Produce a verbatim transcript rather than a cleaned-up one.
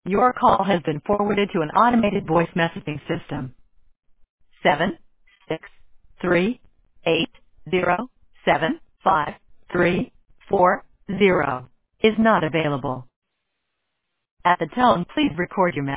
Your call has been forwarded to an automated voice messaging system. Seven six three eight zero seven five three four zero is not available. At the tone, please record your message.